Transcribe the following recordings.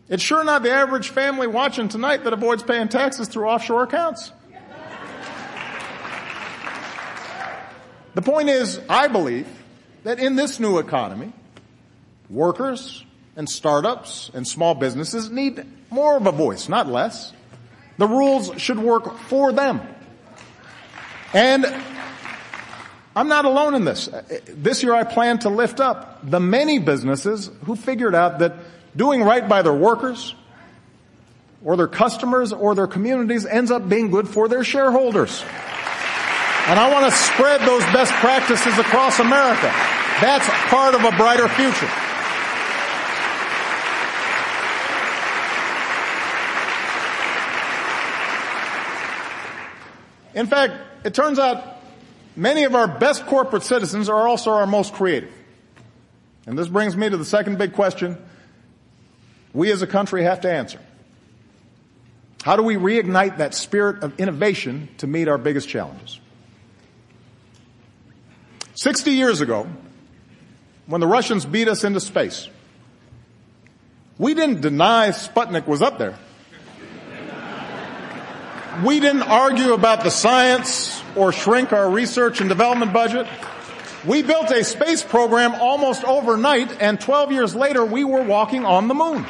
It's sure not the average family watching tonight that avoids paying taxes through offshore accounts. The point is, I believe that in this new economy, workers and startups and small businesses need more of a voice, not less. The rules should work for them. And I'm not alone in this. This year I plan to lift up the many businesses who figured out that doing right by their workers or their customers or their communities ends up being good for their shareholders. And I want to spread those best practices across America. That's part of a brighter future. In fact, it turns out many of our best corporate citizens are also our most creative. And this brings me to the second big question we as a country have to answer. How do we reignite that spirit of innovation to meet our biggest challenges? 60 years ago, when the Russians beat us into space, we didn't deny Sputnik was up there. We didn't argue about the science or shrink our research and development budget. We built a space program almost overnight, and 12 years later, we were walking on the moon.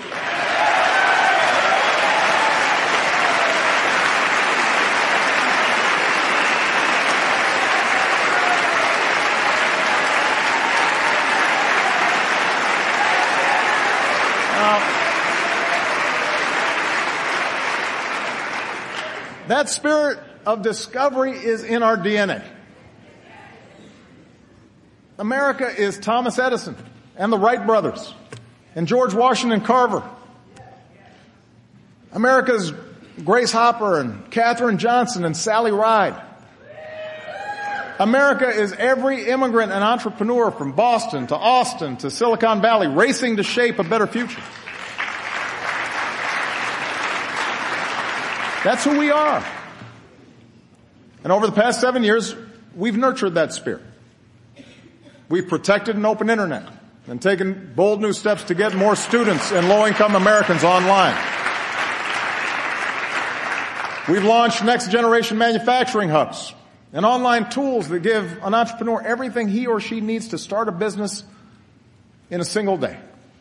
That spirit of discovery is in our DNA. America is Thomas Edison and the Wright brothers and George Washington Carver. America is Grace Hopper and Katherine Johnson and Sally Ride. America is every immigrant and entrepreneur from Boston to Austin to Silicon Valley racing to shape a better future. That's who we are. And over the past 7 years, we've nurtured that spirit. We've protected an open internet and taken bold new steps to get more students and low-income Americans online. We've launched next-generation manufacturing hubs and online tools that give an entrepreneur everything he or she needs to start a business in a single day.